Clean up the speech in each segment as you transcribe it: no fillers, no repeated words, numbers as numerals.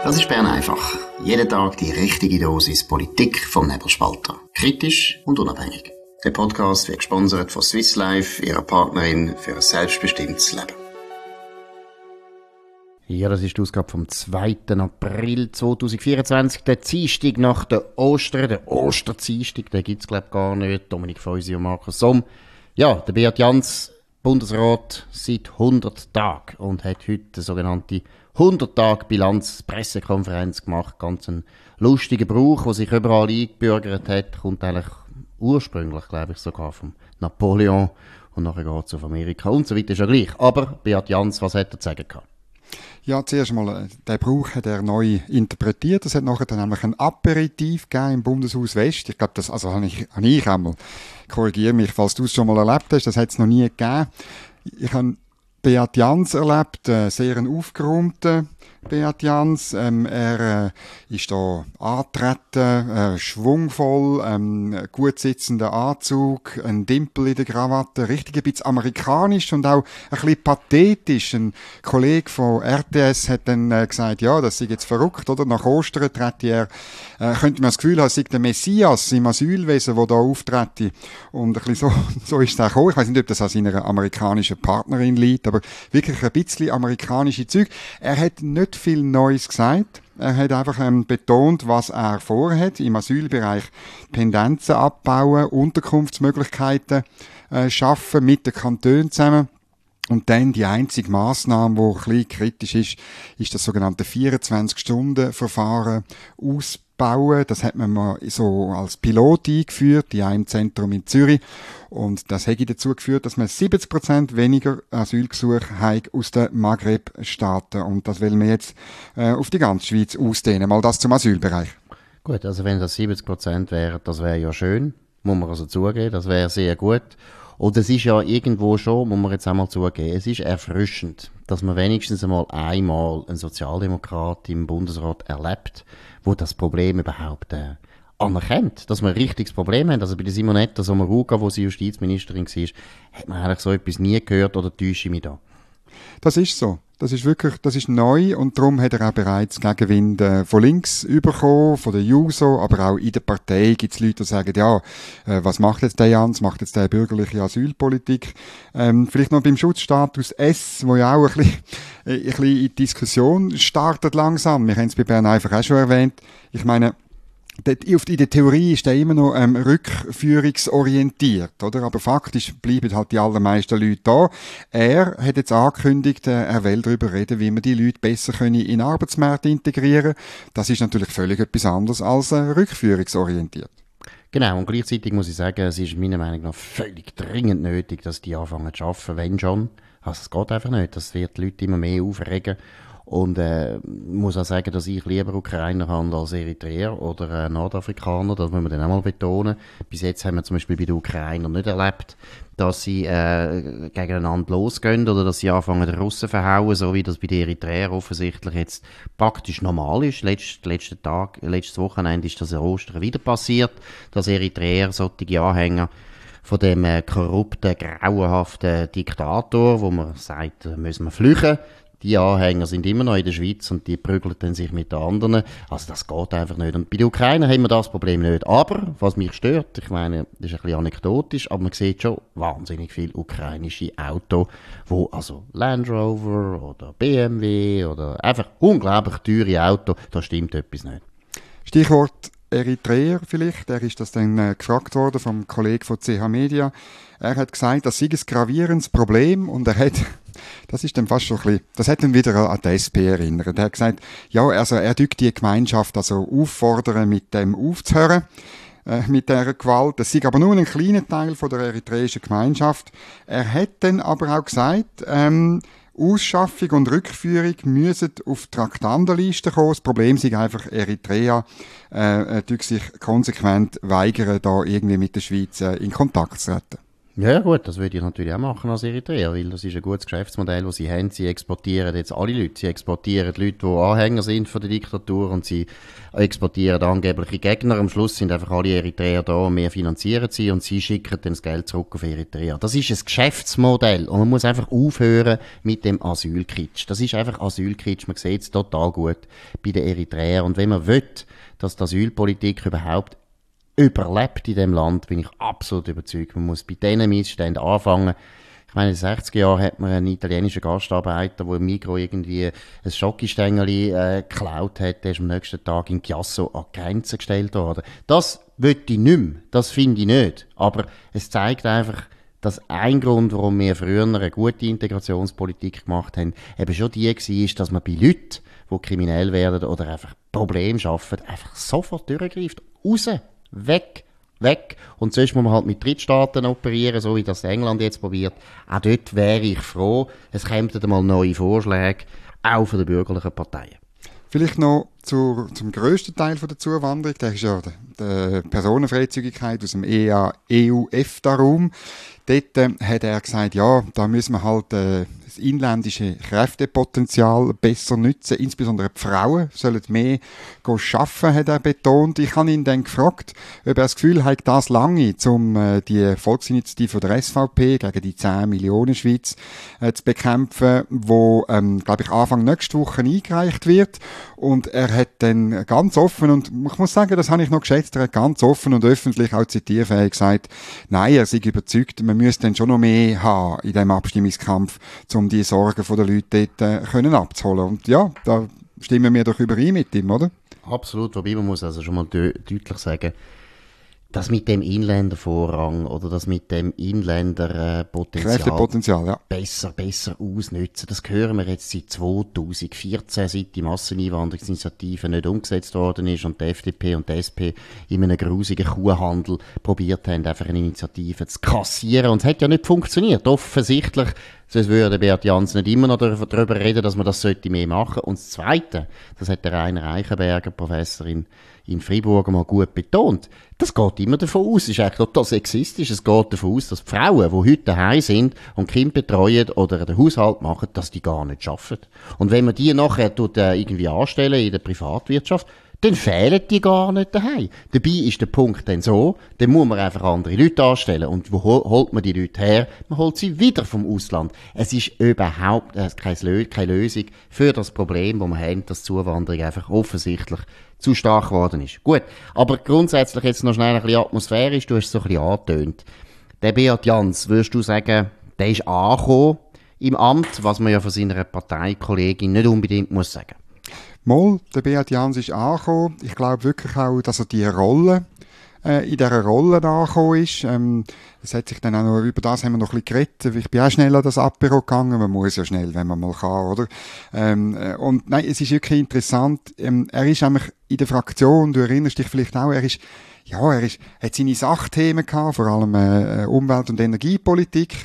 Das ist Bern einfach. Jeden Tag die richtige Dosis Politik vom Nebelspalter. Kritisch und unabhängig. Der Podcast wird gesponsert von Swiss Life, ihrer Partnerin für ein selbstbestimmtes Leben. Ja, das ist die Ausgabe vom 2. April 2024, der Dienstag nach der Ostern, der Osterdienstag, den gibt es glaube ich gar nicht, Dominik Feusi und Markus Somm. Ja, der Beat Jans, Bundesrat seit 100 Tagen und hat heute eine sogenannte 100-Tage-Bilanz-Pressekonferenz gemacht, ganz ein lustiger Brauch, der sich überall eingebürgert hat, kommt eigentlich ursprünglich, glaube ich, sogar von Napoleon und nachher geht es auf Amerika und so weiter, ist ja gleich. Aber Beat Jans, was hat er zu sagen gehabt? Ja, zuerst mal, den Brauch hat er neu interpretiert. Es hat nachher dann nämlich ein Aperitif gegeben im Bundeshaus West. Ich glaube, das, also habe ich einmal, korrigiere mich, falls du es schon mal erlebt hast, das hat es noch nie gegeben. Ich habe Beat Jans erlebt, sehr einen aufgeräumten Beat Jans. Er ist da angetreten, schwungvoll, gut sitzender Anzug, ein Dimpel in der Krawatte, richtig ein bisschen amerikanisch und auch ein bisschen pathetisch. Ein Kollege von RTS hat dann gesagt, ja, das sei jetzt verrückt, oder? Nach Ostern trete er, könnte man das Gefühl haben, es sei der Messias im Asylwesen, der da auftrete. Und ein bisschen so ist es auch gekommen. Ich weiss nicht, ob das an seiner amerikanischen Partnerin liegt, aber wirklich ein bisschen amerikanische Zeug. Er hat nicht viel Neues gesagt. Er hat einfach betont, was er vorhat. Im Asylbereich Pendenzen abbauen, Unterkunftsmöglichkeiten schaffen mit den Kantonen zusammen. Und dann die einzige Massnahme, die ein bisschen kritisch ist das sogenannte 24-Stunden-Verfahren ausbauen. Das hat man mal so als Pilot eingeführt, in einem Zentrum in Zürich. Und das hat dazu geführt, dass man 70% weniger Asylgesuche hat aus den Maghreb-Staaten. Und das wollen wir jetzt auf die ganze Schweiz ausdehnen. Mal das zum Asylbereich. Gut, also wenn das 70% wären, das wäre ja schön. Muss man also zugeben, das wäre sehr gut. Und es ist ja irgendwo schon, muss man jetzt einmal zugeben, es ist erfrischend, dass man wenigstens einmal einen Sozialdemokrat im Bundesrat erlebt, wo das Problem überhaupt anerkennt, dass wir ein richtiges Problem haben. Also bei der Simonetta Sommaruga, wo sie Justizministerin war, hat man eigentlich so etwas nie gehört, oder täusche ich mich da? Das ist so. Das ist neu und darum hat er auch bereits Gegenwind von links bekommen, von der JUSO, aber auch in der Partei gibt es Leute, die sagen, ja, was macht jetzt der Jans, macht jetzt der bürgerliche Asylpolitik? Vielleicht noch beim Schutzstatus S, wo ja auch ein bisschen in die Diskussion startet langsam. Wir haben es bei Bern einfach auch schon erwähnt. Ich meine, in der Theorie ist er immer noch rückführungsorientiert, oder? Aber faktisch bleiben halt die allermeisten Leute da. Er hat jetzt angekündigt, er will darüber reden, wie man die Leute besser in den Arbeitsmarkt integrieren können. Das ist natürlich völlig etwas anderes als rückführungsorientiert. Genau, und gleichzeitig muss ich sagen, es ist meiner Meinung nach völlig dringend nötig, dass die anfangen zu arbeiten, wenn schon. Also es geht einfach nicht, das wird die Leute immer mehr aufregen. Und muss auch sagen, dass ich lieber Ukrainer habe als Eritreer oder Nordafrikaner, das muss man dann auch mal betonen. Bis jetzt haben wir zum Beispiel bei den Ukrainern nicht erlebt, dass sie gegeneinander losgehen oder dass sie anfangen, den Russen verhauen, so wie das bei den Eritreern offensichtlich jetzt praktisch normal ist. Letztes Wochenende ist das in Ostern wieder passiert, dass Eritreer, solche Anhänger von dem korrupten, grauenhaften Diktator, wo man sagt, müssen wir flüchten. Die Anhänger sind immer noch in der Schweiz und die prügeln dann sich mit den anderen. Also das geht einfach nicht. Und bei den Ukrainern haben wir das Problem nicht. Aber, was mich stört, ich meine, das ist ein bisschen anekdotisch, aber man sieht schon wahnsinnig viele ukrainische Autos, wo also Land Rover oder BMW oder einfach unglaublich teure Autos, da stimmt etwas nicht. Stichwort Eritreer vielleicht, er ist das dann gefragt worden vom Kollegen von CH Media. Er hat gesagt, das sei ein gravierendes Problem und er hat, das ist dann fast schon ein bisschen, das hat ihn wieder an die SP erinnert. Er hat gesagt, ja, also er tut die Gemeinschaft also auffordern, mit dem aufzuhören, mit dieser Gewalt. Das sei aber nur ein kleiner Teil von der eritreischen Gemeinschaft. Er hat dann aber auch gesagt, Ausschaffung und Rückführung müssen auf die Traktandenliste kommen. Das Problem ist einfach, Eritrea tut sich konsequent weigern, da irgendwie mit der Schweiz in Kontakt zu treten. Ja, gut, das würde ich natürlich auch machen als Eritreer, weil das ist ein gutes Geschäftsmodell, das sie haben. Sie exportieren jetzt alle Leute. Sie exportieren die Leute, die Anhänger sind von der Diktatur, und sie exportieren angebliche Gegner. Am Schluss sind einfach alle Eritreer da und wir finanzieren sie und sie schicken dann das Geld zurück auf Eritrea. Das ist ein Geschäftsmodell und man muss einfach aufhören mit dem Asylkitsch. Das ist einfach Asylkitsch. Man sieht es total gut bei den Eritreern. Und wenn man will, dass die Asylpolitik überhaupt überlebt in dem Land, bin ich absolut überzeugt. Man muss bei diesen Missständen anfangen. Ich meine, in den 60er Jahren hat man einen italienischen Gastarbeiter, der im Migros irgendwie ein Schokostängeli geklaut hat, der ist am nächsten Tag in Chiasso an die Grenze gestellt worden. Das will ich nicht mehr. Das finde ich nicht. Aber es zeigt einfach, dass ein Grund, warum wir früher eine gute Integrationspolitik gemacht haben, eben schon die war, dass man bei Leuten, die kriminell werden oder einfach Probleme schaffen, einfach sofort durchgreift. Raus! Weg! Und sonst muss man halt mit Drittstaaten operieren, so wie das England jetzt probiert. Auch dort wäre ich froh, es kämen dann mal neue Vorschläge, auch von den bürgerlichen Parteien. Vielleicht noch zum grössten Teil von der Zuwanderung, der ist ja die Personenfreizügigkeit aus dem EU-EFTA-Raum. Dort hat er gesagt, ja, da müssen wir halt das inländische Kräftepotenzial besser nutzen. Insbesondere die Frauen sollen mehr arbeiten, hat er betont. Ich habe ihn dann gefragt, ob er das Gefühl hat, das lange, um die Volksinitiative der SVP gegen die 10 Millionen Schweiz zu bekämpfen, wo, glaube ich, Anfang nächste Woche eingereicht wird. Und er hat dann ganz offen, und ich muss sagen, das habe ich noch geschätzt, er hat ganz offen und öffentlich auch zitierfähig gesagt, nein, er sei überzeugt, man müsste dann schon noch mehr haben in diesem Abstimmungskampf, um die Sorgen der Leute dort können abzuholen. Und ja, da stimmen wir doch überein mit ihm, oder? Absolut, wobei man muss also schon mal deutlich sagen, das mit dem Inländervorrang oder das mit dem Kräftepotenzial, ja. besser ausnutzen. Das hören wir jetzt seit 2014, seit die Masseneinwanderungsinitiative nicht umgesetzt worden ist und die FDP und die SP in einem grusigen Kuhhandel probiert haben, einfach eine Initiative zu kassieren. Und es hat ja nicht funktioniert. Offensichtlich, sonst würde Beat Jans nicht immer noch darüber reden, dass man das mehr machen sollte. Und das Zweite, das hat der Rainer Eichenberger, Professor in Freiburg, mal gut betont. Das geht immer davon aus, es ist eigentlich total sexistisch, es geht davon aus, dass die Frauen, die heute daheim sind und Kinder betreuen oder den Haushalt machen, dass die gar nicht arbeiten. Und wenn man die nachher irgendwie anstellen in der Privatwirtschaft, dann fehlen die gar nicht daheim. Dabei ist der Punkt dann so, dann muss man einfach andere Leute anstellen. Und wo holt man die Leute her? Man holt sie wieder vom Ausland. Es ist überhaupt keine Lösung für das Problem, das wir haben, dass die Zuwanderung einfach offensichtlich zu stark geworden ist. Gut, aber grundsätzlich jetzt noch schnell ein bisschen atmosphärisch, du hast es so ein bisschen angetönt. Der Beat Jans, würdest du sagen, der ist angekommen im Amt, was man ja von seiner Parteikollegin nicht unbedingt muss sagen? Mal, der Beat Jans ist angekommen. Ich glaube wirklich auch, dass er die Rolle in dieser Rolle angekommen ist. Es hat sich dann auch noch, über das haben wir noch ein bisschen geredet. Ich bin auch schnell an das Apero gegangen. Man muss ja schnell, wenn man mal kann, oder? Und nein, es ist wirklich interessant. Er ist nämlich in der Fraktion, du erinnerst dich vielleicht auch, er hat seine Sachthemen gehabt, vor allem Umwelt- und Energiepolitik.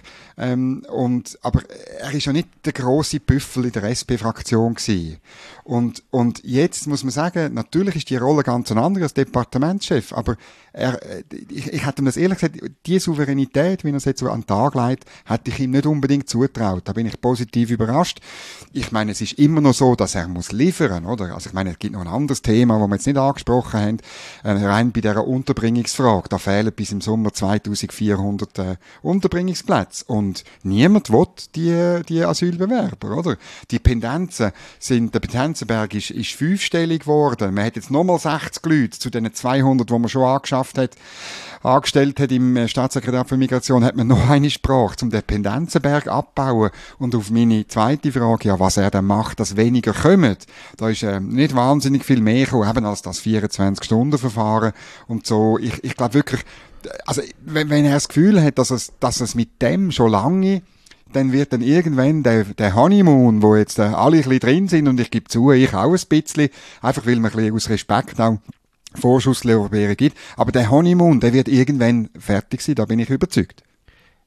Aber er ist ja nicht der grosse Büffel in der SP-Fraktion gewesen. Und jetzt muss man sagen, natürlich ist die Rolle ganz eine andere als Departementschef, aber ich hätte ihm das ehrlich gesagt, die Souveränität, wie er es jetzt so an den Tag legt, hätte ich ihm nicht unbedingt zutraut. Da bin ich positiv überrascht. Ich meine, es ist immer noch so, dass er muss liefern, oder? Also ich meine, es gibt noch ein anderes Thema, das wir jetzt nicht angesprochen haben, rein bei dieser Unterbringungsfrage. Da fehlen bis im Sommer 2400 Unterbringungsplätze. Und niemand will die Asylbewerber, oder? Der Pendenzenberg ist fünfstellig geworden. Man hat jetzt nochmal 60 Leute zu den 200, die man schon angestellt hat im Staatssekretariat für Migration, hat man noch eine Sprache, um den Pendenzenberg abbauen. Und auf meine zweite Frage, ja, was er dann macht, dass weniger kommen, da ist nicht wahnsinnig viel mehr gekommen, eben als das 24-Stunden-Verfahren und so. Ich glaube wirklich, also wenn er das Gefühl hat, dass es mit dem schon lange, dann wird dann irgendwann der Honeymoon, wo jetzt alle ein bisschen drin sind, und ich gebe zu, ich auch ein bisschen, einfach weil man ein bisschen aus Respekt auch Vorschusslorbeeren gibt, aber der Honeymoon, der wird irgendwann fertig sein, da bin ich überzeugt.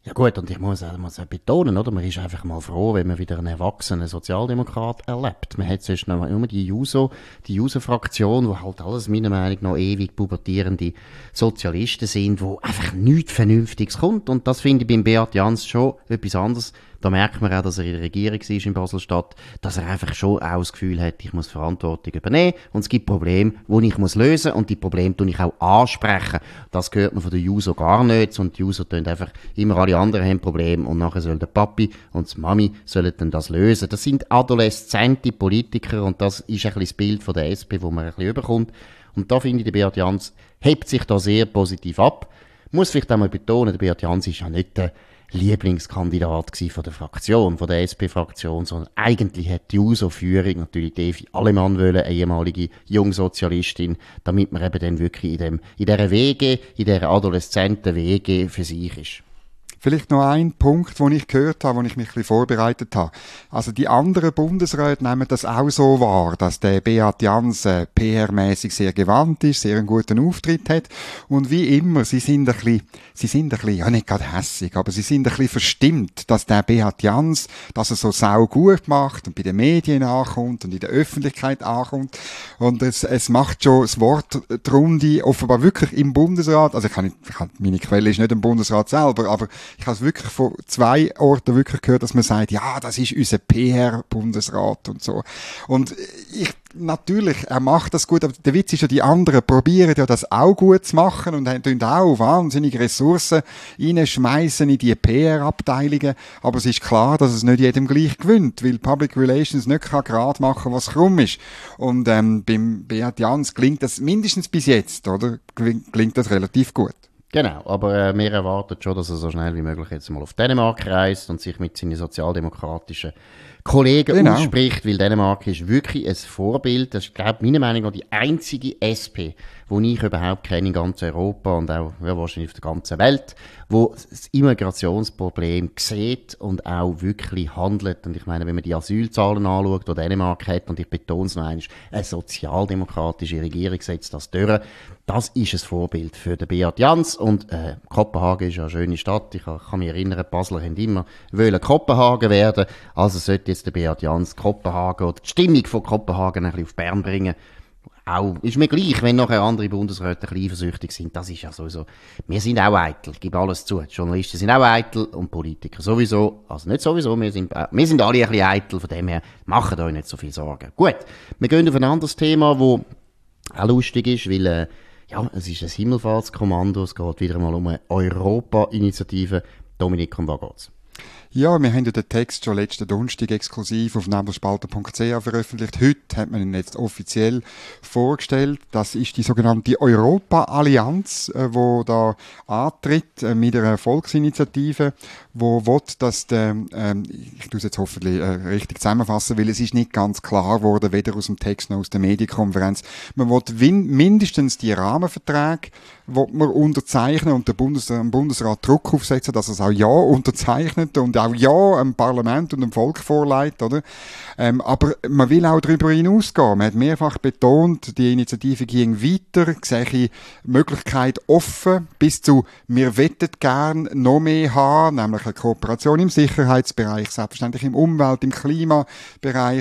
Ja gut, und ich muss auch betonen, oder? Man ist einfach mal froh, wenn man wieder einen erwachsenen Sozialdemokrat erlebt. Man hat sonst noch immer die JUSO-Fraktion, wo halt alles meiner Meinung nach ewig pubertierende Sozialisten sind, wo einfach nichts Vernünftiges kommt. Und das finde ich beim Beat Jans schon etwas anderes. Da merkt man auch, dass er in der Regierung war in Basel-Stadt, dass er einfach schon auch das Gefühl hat, ich muss Verantwortung übernehmen und es gibt Probleme, die ich lösen muss und die Probleme tue ich auch ansprechen. Das hört man von der JUSO gar nicht und die JUSO tun einfach immer alle anderen haben Probleme und nachher soll der Papi und die Mami sollen dann das lösen. Das sind adoleszente Politiker und das ist ein bisschen das Bild von der SP, wo man ein bisschen überkommt. Und da finde ich, der Beat Jans hebt sich da sehr positiv ab. Muss vielleicht auch mal betonen, der Beat Jans ist ja nicht der Lieblingskandidat von der Fraktion, von der SP-Fraktion, sondern eigentlich hat die JUSO-Führung natürlich Evi Allemann wollen, eine ehemalige Jungsozialistin, damit man eben dann wirklich in dieser WG, in dieser adoleszenten WG für sich ist. Vielleicht noch ein Punkt, den ich gehört habe, wo ich mich ein bisschen vorbereitet habe. Also die anderen Bundesräte nehmen das auch so wahr, dass der Beat Jans PR-mäßig sehr gewandt ist, sehr einen guten Auftritt hat. Und wie immer, sie sind ein bisschen, ja nicht gerade hässig, aber sie sind ein bisschen verstimmt, dass der Beat Jans, dass er so sau gut macht und bei den Medien ankommt und in der Öffentlichkeit ankommt. Und es macht schon das Wort die Runde offenbar wirklich im Bundesrat. Also meine Quelle ist nicht im Bundesrat selber, aber ich habe es wirklich von 2 Orten wirklich gehört, dass man sagt, ja, das ist unser PR-Bundesrat und so. Und natürlich, er macht das gut, aber der Witz ist ja, die anderen probieren ja das auch gut zu machen und tun auch wahnsinnige Ressourcen reinschmeißen in die PR-Abteilungen. Aber es ist klar, dass es nicht jedem gleich gewinnt, weil Public Relations nicht gerade machen, was krumm ist. Und beim Beat Jans gelingt das mindestens bis jetzt, oder? Gelingt das relativ gut. Genau, aber wir erwarten schon, dass er so schnell wie möglich jetzt mal auf Dänemark reist und sich mit seinen sozialdemokratischen Kollegen ausspricht, weil Dänemark ist wirklich ein Vorbild. Das ist, glaube ich, meiner Meinung nach die einzige SP, die ich überhaupt kenne in ganz Europa und auch wahrscheinlich auf der ganzen Welt, wo das Immigrationsproblem sieht und auch wirklich handelt. Und ich meine, wenn man die Asylzahlen anschaut, die Dänemark hat, und ich betone es noch einmal, eine sozialdemokratische Regierung setzt das durch. Das ist ein Vorbild für den Beat Jans. Und Kopenhagen ist ja eine schöne Stadt. Ich kann mich erinnern, die Basler haben immer wollen Kopenhagen werden. Also sollte jetzt der Beat Jans Kopenhagen oder die Stimmung von Kopenhagen ein bisschen auf Bern bringen. Auch, ist mir gleich, wenn nachher andere Bundesräte ein bisschen eifersüchtig sind. Das ist ja sowieso. Wir sind auch eitel. Ich gebe alles zu. Die Journalisten sind auch eitel und Politiker sowieso. Also nicht sowieso. Wir sind alle ein bisschen eitel. Von dem her, macht euch nicht so viel Sorgen. Gut. Wir gehen auf ein anderes Thema, das auch lustig ist, weil, es ist ein Himmelfahrtskommando. Es geht wieder mal um eine Europa-Initiative. Dominik, um was geht's? Ja, wir haben ja den Text schon letzten Donnerstag exklusiv auf nebelspalter.ch veröffentlicht. Heute hat man ihn jetzt offiziell vorgestellt. Das ist die sogenannte Europa-Allianz, wo da antritt mit einer Volksinitiative, wo will, dass ich tue es jetzt hoffentlich richtig zusammenfassen, weil es ist nicht ganz klar geworden, weder aus dem Text noch aus der Medienkonferenz. Man will mindestens die Rahmenverträge man unterzeichnen und dem Bundesrat Druck aufsetzen, dass er es auch ja unterzeichnet und auch ja dem Parlament und dem Volk vorlegt, oder? Aber man will auch darüber hinausgehen. Man hat mehrfach betont, die Initiative ging weiter, sehe Möglichkeit offen, bis zu, wir wetten gern noch mehr haben, nämlich eine Kooperation im Sicherheitsbereich, selbstverständlich im Umwelt-, im Klimabereich,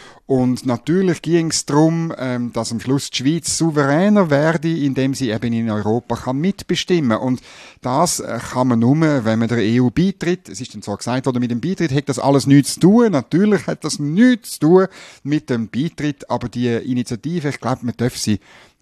und natürlich ging es darum, dass am Schluss die Schweiz souveräner werde, indem sie eben in Europa kann mitbestimmen. Und das kann man nur, wenn man der EU beitritt. Es ist dann zwar gesagt worden, mit dem Beitritt hat das alles nichts zu tun. Natürlich hat das nichts zu tun mit dem Beitritt, aber die Initiative, ich glaube, man darf sie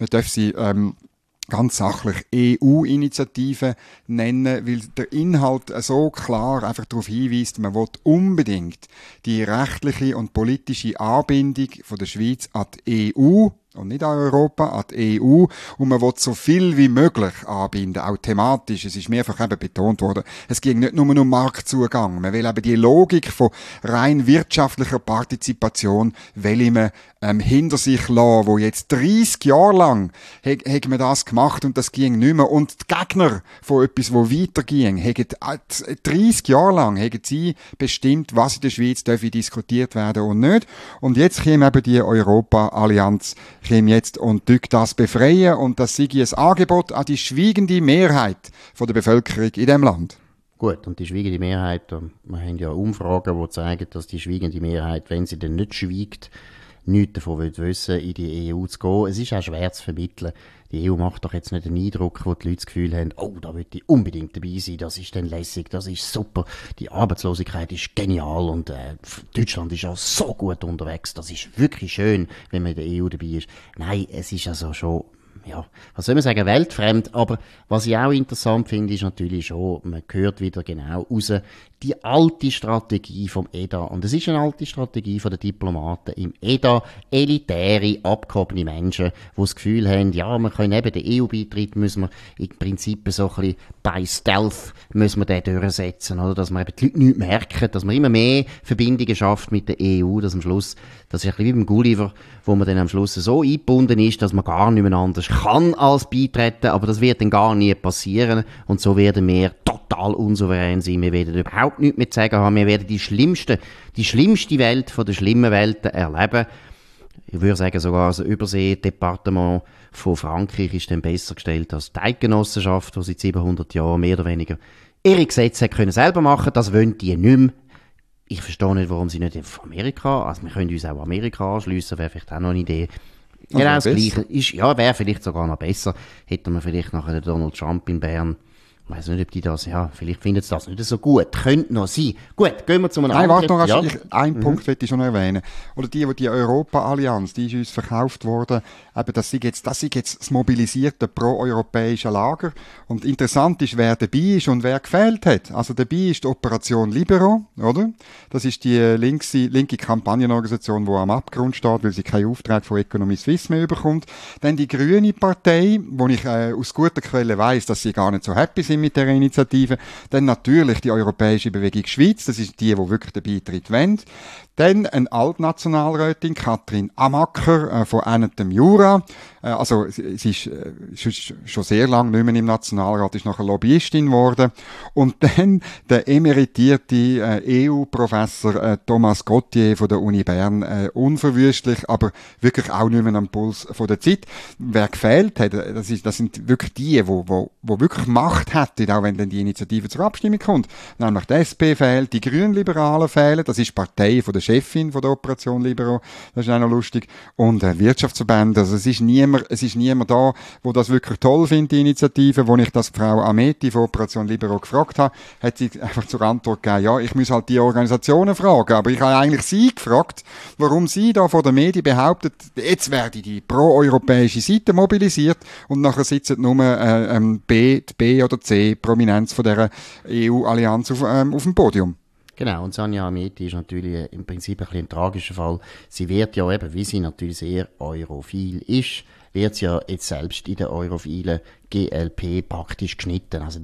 ganz sachlich EU-Initiative nennen, weil der Inhalt so klar einfach darauf hinweist, man will unbedingt die rechtliche und politische Anbindung von der Schweiz an die EU und nicht an Europa, an die EU. Und man will so viel wie möglich anbinden, auch thematisch. Es ist mehrfach eben betont worden, es ging nicht nur um Marktzugang. Man will eben die Logik von rein wirtschaftlicher Partizipation, will man hinter sich lassen, wo jetzt 30 Jahre lang hat man das gemacht und das ging nicht mehr. Und die Gegner von etwas, wo weiter ging, haben 30 Jahre lang haben sie bestimmt, was in der Schweiz diskutiert werden und nicht. Und jetzt kommt eben die Europa-Allianz jetzt und tut das befreien und das sei ein Angebot an die schweigende Mehrheit von der Bevölkerung in diesem Land. Gut, und die schweigende Mehrheit, wir haben ja Umfragen, die zeigen, dass die schweigende Mehrheit, wenn sie dann nicht schweigt, nichts davon will wissen, in die EU zu gehen. Es ist auch schwer zu vermitteln. Die EU macht doch jetzt nicht den Eindruck, wo die Leute das Gefühl haben, oh, da will ich unbedingt dabei sein, das ist dann lässig, das ist super, die Arbeitslosigkeit ist genial und Deutschland ist auch so gut unterwegs, das ist wirklich schön, wenn man in der EU dabei ist. Nein, es ist also schon, ja, was soll man sagen, weltfremd, aber was ich auch interessant finde, ist natürlich schon, man hört wieder genau raus, die alte Strategie vom EDA, und es ist eine alte Strategie von den Diplomaten im EDA, elitäre, abgehobene Menschen, die das Gefühl haben, ja, wir können eben den EU-Beitritt, müssen wir im Prinzip so ein bisschen by Stealth, müssen wir den durchsetzen, oder, dass wir eben die Leute nicht merken, dass man immer mehr Verbindungen schafft mit der EU, dass am Schluss, das ist ein bisschen wie beim Gulliver, wo man dann am Schluss so eingebunden ist, dass man gar nicht mehr anders kann als beitreten, aber das wird dann gar nie passieren und so werden wir total unsouverän sein, wir werden überhaupt nichts mehr zu sagen haben, wir werden die schlimmste Welt von den schlimmen Welten erleben. Ich würde sagen, sogar das Überseedepartement von Frankreich ist dann besser gestellt als die Eidgenossenschaft, die seit 700 Jahren mehr oder weniger ihre Gesetze können selber machen, das wollen die nicht mehr. Ich verstehe nicht, warum sie nicht auf Amerika, also wir können uns auch Amerika anschliessen, wäre vielleicht auch noch eine Idee. Genau das Gleiche. Ja, wäre vielleicht sogar noch besser. Hätten wir vielleicht nachher den Donald Trump in Bern. Ich weiss nicht, ob die das, ja, vielleicht finden sie das nicht so gut. Könnte noch sein. Gut, gehen wir zu einem anderen. Nein, warte noch, einen Punkt möchte ich schon erwähnen. Oder die Europa-Allianz, die ist uns verkauft worden, eben, das ist jetzt das mobilisierte pro-europäische Lager. Und interessant ist, wer dabei ist und wer gefehlt hat. Also dabei ist die Operation Libero, oder? Das ist die linke Kampagnenorganisation, die am Abgrund steht, weil sie keinen Auftrag von Economy Suisse mehr bekommt. Dann die Grüne Partei, wo ich aus guter Quelle weiss, dass sie gar nicht so happy sind mit der Initiative. Dann natürlich die Europäische Bewegung Schweiz, das ist die wirklich den Beitritt wollen. Dann eine Altnationalrätin, Katrin Amacker, von Enetem Jura. Also, sie ist schon sehr lange nicht mehr im Nationalrat, ist nachher Lobbyistin geworden. Und dann der emeritierte EU-Professor Thomas Gauthier von der Uni Bern, unverwüstlich, aber wirklich auch nicht mehr am Puls von der Zeit. Wer gefehlt hat, das sind wirklich die wirklich Macht hätten, auch wenn dann die Initiative zur Abstimmung kommt. Nämlich die SP fehlt, die Grünliberalen fehlen, das ist die Partei von der Chefin von der Operation Libero, das ist auch noch lustig, und Wirtschaftsverbände, also es ist niemand da, wo das wirklich toll findet, die Initiative. Wo ich das Frau Ameti von Operation Libero gefragt habe, hat sie einfach zur Antwort gegeben, ja, ich muss halt die Organisationen fragen, aber ich habe eigentlich sie gefragt, warum sie da vor den Medien behauptet, jetzt werde die pro-europäische Seite mobilisiert und nachher sitzen nur die B oder C Prominenz von dieser EU-Allianz auf dem Podium. Genau, und Sanja Ameti ist natürlich im Prinzip ein bisschen ein tragischer Fall. Sie wird ja eben, wie sie natürlich sehr europhil ist, wird sie ja jetzt selbst in der europhilen GLP praktisch geschnitten. Also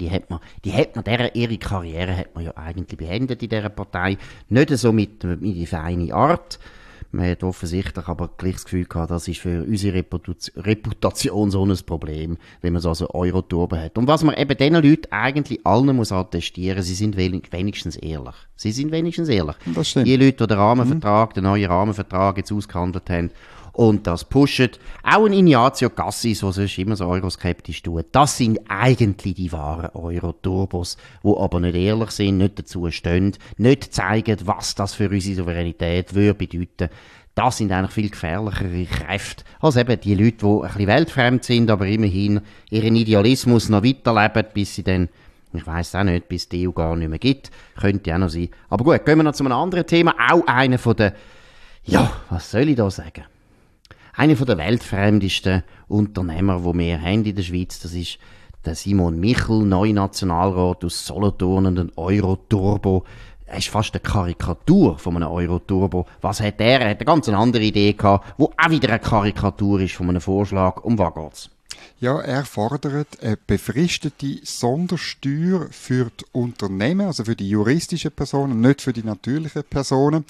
ihre Karriere hat man ja eigentlich beendet in dieser Partei. Nicht so mit die feine Art. Man hat offensichtlich aber gleich das Gefühl gehabt, das ist für unsere Reputation so ein Problem, wenn man so also Euro-Turbo hat. Und was man eben diesen Leuten eigentlich allen muss attestieren, sie sind wenigstens ehrlich. Sie sind wenigstens ehrlich. Das stimmt. Die Leute, die den neuen Rahmenvertrag jetzt ausgehandelt haben und das pushen, auch ein Ignazio Cassis, der sonst immer so euroskeptisch tut, das sind eigentlich die wahren Euro-Turbos, die aber nicht ehrlich sind, nicht dazu stehen, nicht zeigen, was das für unsere Souveränität würde bedeuten. Das sind eigentlich viel gefährlichere Kräfte als eben die Leute, die ein bisschen weltfremd sind, aber immerhin ihren Idealismus noch weiterleben, bis sie dann, ich weiss auch nicht, bis die EU gar nicht mehr gibt. Könnte auch noch sein. Aber gut, gehen wir noch zu einem anderen Thema. Auch einer von den, ja, was soll ich da sagen? Einer von der weltfremdesten Unternehmer, die wir haben in der Schweiz, das ist der Simon Michel, neuer Nationalrat aus Solothurn und ein Euro-Turbo. Er ist fast eine Karikatur von einem Euro-Turbo. Was hat er? Er hat eine ganz andere Idee gehabt, die auch wieder eine Karikatur ist von einem Vorschlag. Um was geht's? Ja, er fordert eine befristete Sondersteuer für die Unternehmen, also für die juristischen Personen, nicht für die natürlichen Personen,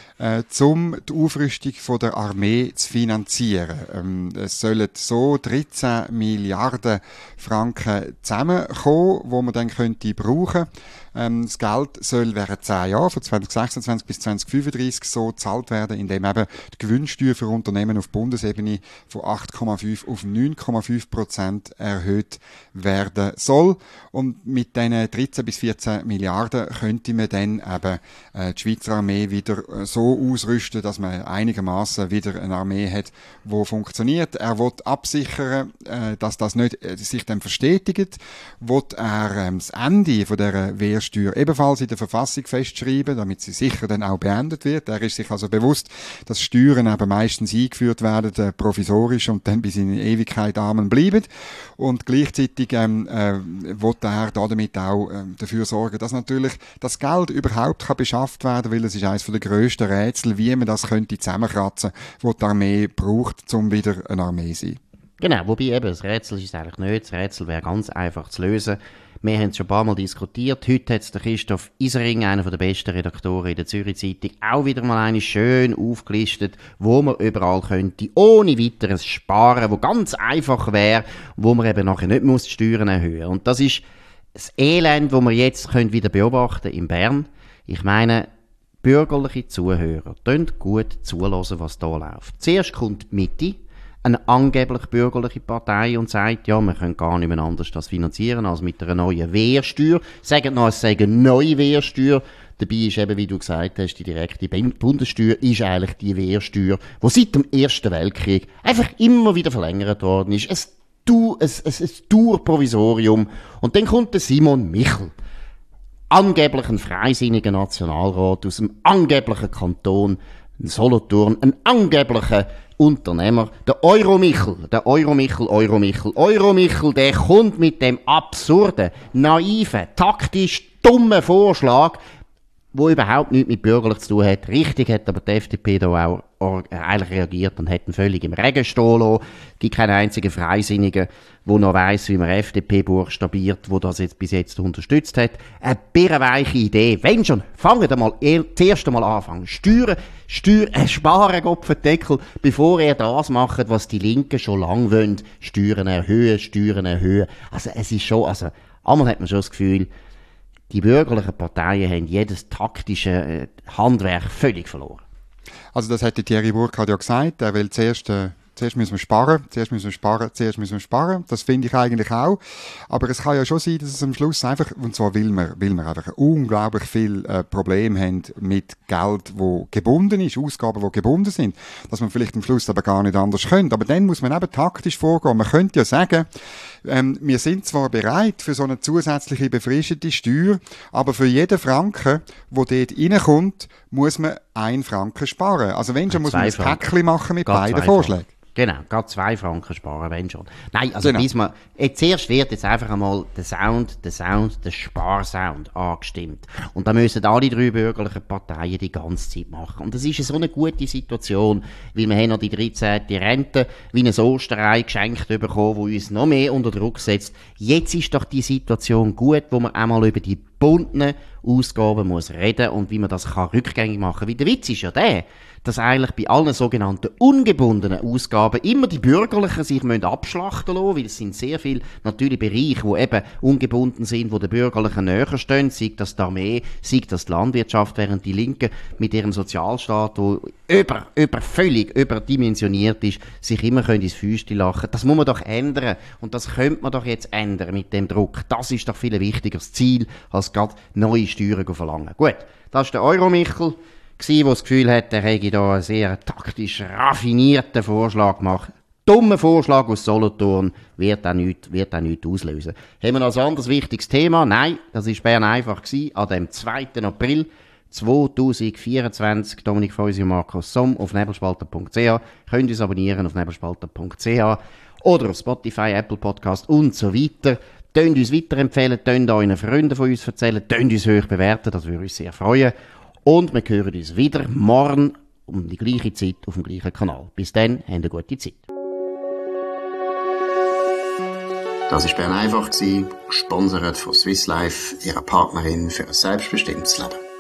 um die Aufrüstung von der Armee zu finanzieren. Es sollen so 13 Milliarden Franken zusammenkommen, die man dann könnte brauchen. Das Geld soll während 10 Jahren, von 2026 bis 2035, so gezahlt werden, indem eben die Gewinnsteuer für Unternehmen auf Bundesebene von 8,5 auf 9,5% erhöht werden soll. Und mit diesen 13 bis 14 Milliarden könnte man dann eben die Schweizer Armee wieder so ausrüsten, dass man einigermaßen wieder eine Armee hat, die funktioniert. Er will absichern, dass das nicht sich dann verstetigt. Will er das Ende von dieser Wehrsteuer ebenfalls in der Verfassung festschreiben, damit sie sicher dann auch beendet wird. Er ist sich also bewusst, dass Steuern eben meistens eingeführt werden, provisorisch und dann bis in die Ewigkeit Amen bleiben. Und gleichzeitig will er damit auch dafür sorgen, dass natürlich das Geld überhaupt beschafft werden kann, weil es ist eines der grössten Rätsel, wie man das könnte zusammenkratzen, was die Armee braucht, um wieder eine Armee zu sein. Genau, wobei eben, das Rätsel ist eigentlich nicht. Das Rätsel wäre ganz einfach zu lösen. Wir haben es schon ein paar Mal diskutiert. Heute hat es der Christoph Isering, einer der besten Redaktoren in der Zürich Zeitung, auch wieder mal eine schön aufgelistet, wo man überall könnte, ohne weiteres sparen, wo ganz einfach wäre, wo man eben nachher nicht muss die Steuern erhöhen. Und das ist das Elend, das wir jetzt wieder beobachten in Bern. Ich meine, bürgerliche Zuhörer, könnt gut zuhören, was da läuft. Zuerst kommt die Mitte, eine angeblich bürgerliche Partei, und sagt, ja, wir können gar nicht mehr anders das finanzieren als mit einer neuen Wehrsteuer. Sagen noch, es sei eine neue Wehrsteuer. Dabei ist eben, wie du gesagt hast, die direkte Bundessteuer ist eigentlich die Wehrsteuer, die seit dem Ersten Weltkrieg einfach immer wieder verlängert worden ist. Ein Dauerprovisorium. Und dann kommt der Simon Michel. Angeblich ein freisinniger Nationalrat aus dem angeblichen Kanton Solothurn, ein angeblicher Unternehmer, der Euromichel, der kommt mit dem absurden, naiven, taktisch dummen Vorschlag, wo überhaupt nichts mit bürgerlich zu tun hat. Richtig hat aber die FDP da auch eigentlich reagiert und hat ihn völlig im Regen stehen lassen. Es gibt keinen einzigen Freisinnigen, der noch weiss, wie man FDP buchstabiert, der das jetzt bis jetzt unterstützt hat. Eine birrenweiche Idee. Wenn schon, fangen einmal zuerst einmal an. Sparen, Kopfendeckel, bevor er das macht, was die Linken schon lange wollen. Steuern erhöhen. Also es ist schon, einmal hat man schon das Gefühl, die bürgerlichen Parteien haben jedes taktische Handwerk völlig verloren. Also das hätte Thierry Burkhardt ja gesagt, er will zuerst müssen wir sparen. Das finde ich eigentlich auch. Aber es kann ja schon sein, dass es am Schluss einfach, und zwar weil wir einfach unglaublich viel Probleme haben mit Geld, wo gebunden ist, Ausgaben, die gebunden sind, dass man vielleicht am Schluss aber gar nicht anders könnte. Aber dann muss man eben taktisch vorgehen. Man könnte ja sagen, wir sind zwar bereit für so eine zusätzliche befristete Steuer, aber für jeden Franken, der dort reinkommt, muss man 1 Franken sparen. Also wenn schon, muss man ein Päckchen machen mit beiden Vorschlägen. Genau, gerade 2 Franken sparen, wenn schon. Nein, also genau. Zuerst wird jetzt einfach einmal der Sparsound angestimmt. Und da müssen alle 3 bürgerlichen Parteien die ganze Zeit machen. Und das ist so eine gute Situation, weil wir haben noch die 13. Rente wie ein Osterei geschenkt bekommen, wo uns noch mehr unter Druck setzt. Jetzt ist doch die Situation gut, wo man einmal über die gebundenen Ausgaben muss reden und wie man das kann rückgängig machen. Weil der Witz ist ja der, dass eigentlich bei allen sogenannten ungebundenen Ausgaben immer die Bürgerlichen sich abschlachten lassen, weil es sind sehr viele natürlich Bereiche, die eben ungebunden sind, wo der Bürgerlichen näher stehen, sei das die Armee, sei das die Landwirtschaft, während die Linken mit ihrem Sozialstaat, der völlig überdimensioniert ist, sich immer ins Fäustchen lachen. Das muss man doch ändern und das könnte man doch jetzt ändern mit dem Druck. Das ist doch viel wichtigeres Ziel, als gerade neue Steuern zu verlangen. Gut, das ist der Euromichel, der das Gefühl hat, er hätte da einen sehr taktisch raffinierten Vorschlag gemacht. Dummer Vorschlag aus Solothurn wird auch nichts auslösen. Haben wir noch ein anderes wichtiges Thema? Nein, das war Bern einfach an dem 2. April 2024. Dominik Feusi und Markus Somm auf nebelspalter.ch. Könnt uns abonnieren auf nebelspalter.ch oder auf Spotify, Apple Podcast und so weiter. Tönt uns weiterempfehlen, tönt euren Freunden von uns erzählen, tönt uns hoch bewerten, das würde uns sehr freuen. Und wir hören uns wieder morgen um die gleiche Zeit auf dem gleichen Kanal. Bis dann, habt eine gute Zeit. Das war Bern einfach, gesponsert von Swiss Life, ihrer Partnerin für ein selbstbestimmtes Leben.